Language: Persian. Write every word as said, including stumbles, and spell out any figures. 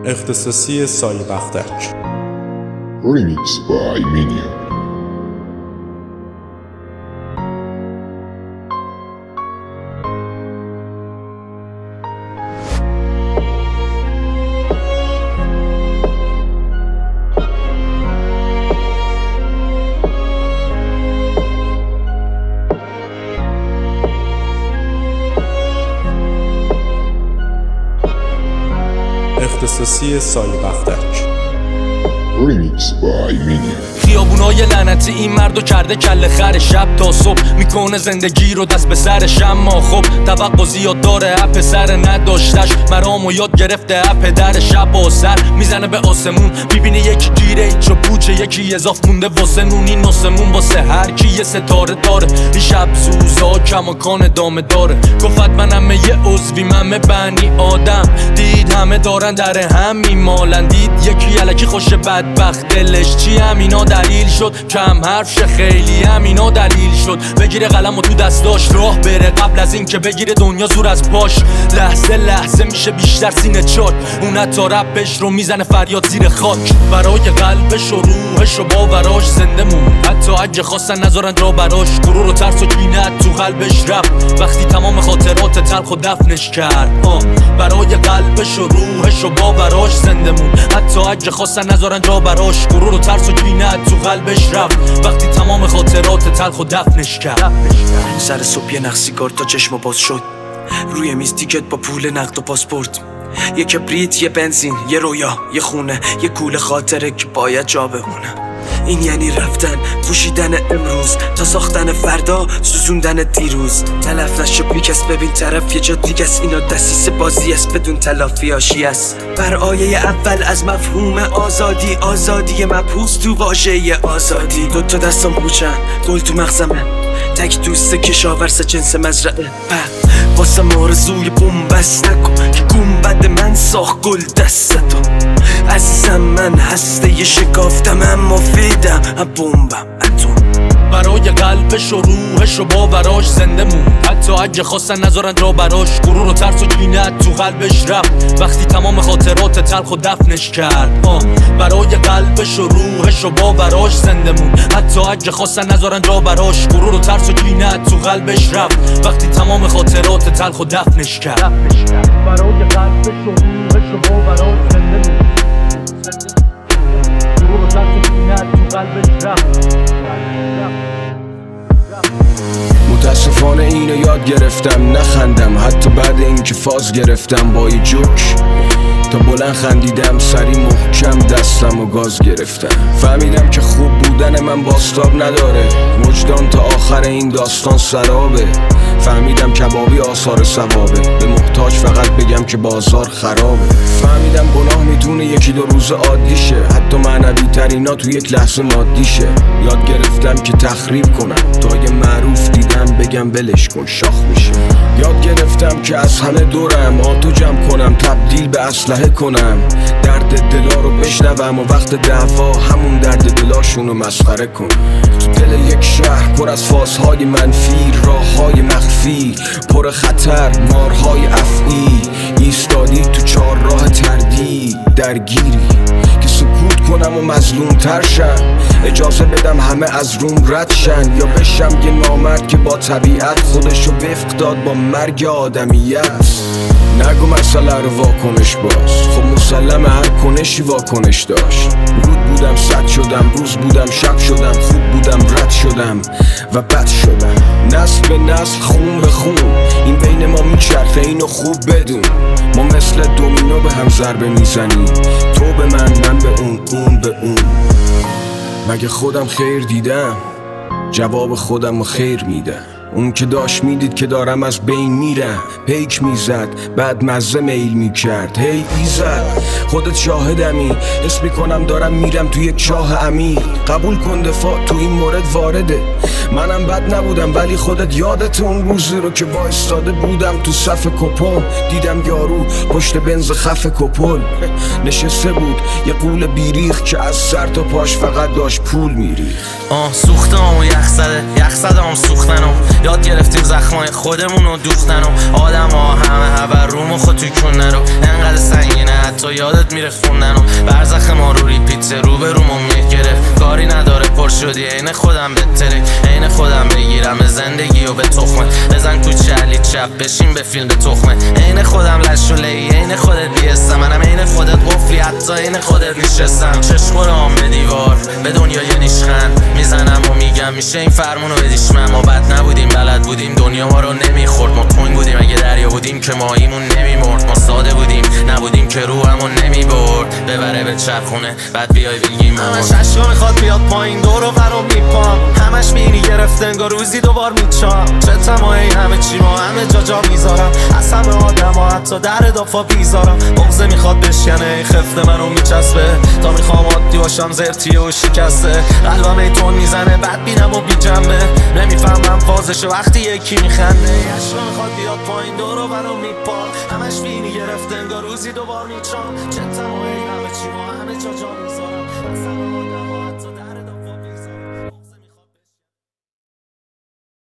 اختصاصی سایه بختک. Remix by Minion. اختصاصی سایه بختک. Remix by Minion. خیابونای لعنتی این مردو کرده کله خر، شب تا صبح میکنه زندگی رو دست به سرش، اما خب توقع زیاد داره اپ سر نداشتش، مرامو یاد گرفته اپ در شب و سر میزنه به آسمون، میبینه یکی گیره ایچ و پوچه، یکی اضاف مونده واسه نونی ناسمون، واسه هر کی یه ستاره داره، این شب سوزا کماکان دامه داره، گفت منم یه عضوی من بنی آدم، دید همه دارن در هم میمالن، دید یکی الکی خوش بدبخت دلش چی همینا دلیل شد، کم حرف شه خیلی همینا دلیل شد، بگیره قلم و تو دستاش راه بره، قبل از این که بگیره دنیا زور از پاش، لحظه لحظه میشه بیشتر سینه چاک، اون حتی رپش رو میزنه فریاد زیر خاک، برای قلبش و روحش و باوراش زنده مون، حتی اگه خواستن نذارن جا براش، غرور و ترس و کینه تو قلبش رفت، وقتی تمام خاطرات تلخ و دفنش کرد، آه. برای قلبش و روحش و باوراش زنده مون، حتی اگه خواستن نذارن جا براش، غرور و ترس و کینه تو قلبش رفت، وقتی تمام خاطرات تلخ و دفنش کرد. سر صبح یه نخ سیگار تا چشم باز شد، روی میز تیکت با پول نقد و پاسپورت، یه کبریت، یه بنزین، یه رویا، یه خونه، یه کوله خاطره که باید جا بمونه. این یعنی رفتن، پوشیدن امروز تا ساختن فردا، سوزوندن دیروز، تلف نشو بیکس، ببین طرف یه جا دیگست، اینا دسیس بازی است بدون تلافی آشی است، بر آیه اول از مفهوم آزادی، آزادی مبحوث تو واژه آزادی، دوتا دستم پوچن، گل تو مغزمه، تک دوست کشاورز جنس مزرعه، واسه آرزوی بومبست نکن که گنبد من ساخت گل دستتو، عزیزم من هسته ی شکافتم اما فیدم هم بومبم اتم، برای قلبش و روحش و باوراش زنده مون، حتی اگه خواستن نذارن جا براش، غرور و ترس و کینه تو قلبش رفت، وقتی تمام خاطرات تلخ و دفنش کرد، آه. برای قلبش و روحش و باوراش زنده مون، حتی اگه خواستن نذارن جا براش، غرور و ترس و کینه تو قلبش رفت، وقتی تمام خاطرات تلخ و دفنش کرد، برای قلبش و روحش و باوراش زنده مون، غرور و ترس و کینه تو قلبش رفت. متاسفانه اینو یاد گرفتم نخندم، حتی بعد اینکه فاز گرفتم با یه جوک، تا بلند خندیدم سری محکم دستم و گاز گرفتم، فهمیدم که خوب بودن من باستاب نداره، وجدان تا آخر این داستان سرابه، فهمیدم کبابی آثار ثوابه، به محتاج فقط بگم که بازار خرابه، فهمیدم گناه میتونه یکی دو روز عادی شه، حتی معنوی ترینا تو یک لحظه مادی شه، یاد گرفتم که تخریب کنم تا یه معروف دیدم بگم بلش کن شاخ میشه، یاد گرفتم که از همه دورم آتو جمع کنم تبدیل به اسلحه کنم، درد دلا رو بشنوم و وقت دعوا همون درد دلاشون رو مسخره کنم، تو دل یک شهر پر از فازهای منفی، راههای مخفی پر خطر، مارهای افعی، ایستادی تو چهار راه تردید، درگیری که سکوت کنم و مظلوم تر شم، اجازه بدم همه از روم رد شن، یا بشم یه نامرد که با طبیعت خودشو وفق داد با مرگ آدمیت، نگو مسئله رو واکنش باز، خب مسلم هر کنشی واکنش داشت، رود بودم صد شدم، روز بودم شب شدم، خوب بودم رد شدم و بد شدم، نسل به نسل خون به خون، این بین ما میچرخه اینو خوب بدون، ما مثل دومینو به هم ضربه میزنیم، تو به من من به اون اون به اون، مگه خودم خیر دیدم؟ جواب خودم رو خیر میدم، اون که داشت میدید که دارم از بین میرم، پیک میزد بعد مزه میل میکرد، هی ایزد خودت شاهدمی، حس میکنم دارم میرم تو یک چاه عمیق، قبول کن دفاع تو این مورد وارده، منم بد نبودم ولی خودت یادت اون روزی رو که وایستاده بودم تو صف کپون، دیدم یارو پشت بنز خف کپل نشسته بود، یه قول بیریخ که از سر تا پاش فقط داشت پول میریخ، آه سوختم و یخ زده یخ زدم سوختنم، یاد گرفتیم زخمای خودمون رو دوختن و آدم ها همه هبر روم و خود توی کنن رو انقدر سنگینه حتی یادت میره خوندن و برزخ ما رو ریپیت رو به رومو میگرفت کاری نداره پر شدی عین خودم بهتره عین خودم بگیرم زندگی و به تخمه بزن کوچه علی چپ بشین به فیلم به تخمه عین خودم لشولهی عین خودت بیستم منم عین خودت قفلی حتی عین خودت نشستم چشم به دیوار به دنیای نیشخند میزنم و میگم میشه این فرمونو بدیش من ما بد نبودیم بلد بودیم دنیا ما رو نمیخورد ما تون بودیم اگه دریا بودیم که ماهیمون نمیمرد ما ساده بودیم نبودیم که روحمون نمیبرد ببره به چرخونه بعد بیای بگیم همش عشقا میخواد بیاد پایین دور و برو میپام همش میری گرفته انگار روزی دوبار میچام چه تمایی همه چی ما همه جا جا میذارم از همه آدم ها حتی در دافا بیزارم بغزه میخواد بشکنه خفته منو میچسبه تا میخوام عادی باشم زرتی و شکسته قلبم ای تون میزنه بعد بینم و بی جنبه نمیفهمم فازشو وقتی یکی میخنده عشقا میخواد بیاد پایین دور و برو میپام همش بینی گرفته انگار روزی دوبار میچام چه تمایی همه چی ما همه جا جا میذارم